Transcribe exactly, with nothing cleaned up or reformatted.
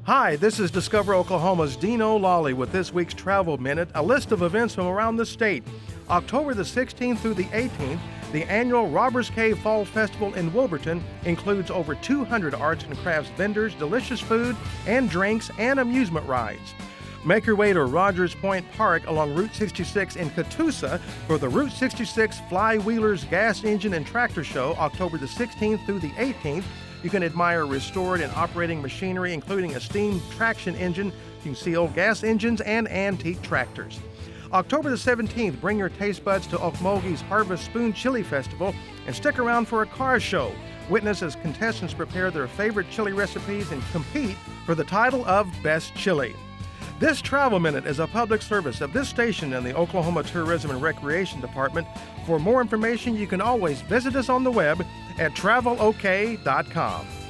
Hi, this is Discover Oklahoma's Dino Lawley with this week's Travel Minute, a list of events from around the state. October the sixteenth through the eighteenth, the annual Robbers Cave Fall Festival in Wilburton includes over two hundred arts and crafts vendors, delicious food and drinks, and amusement rides. Make your way to Rogers Point Park along Route sixty-six in Catoosa for the Route sixty-six Flywheelers Gas Engine and Tractor Show, October the sixteenth through the eighteenth. You can admire restored and operating machinery, including a steam traction engine. You can see old gas engines and antique tractors. October the seventeenth, bring your taste buds to Okmulgee's Harvest Spoon Chili Festival and stick around for a car show. Witness as contestants prepare their favorite chili recipes and compete for the title of Best Chili. This Travel Minute is a public service of this station and the Oklahoma Tourism and Recreation Department. For more information, you can always visit us on the web at travel o k dot com.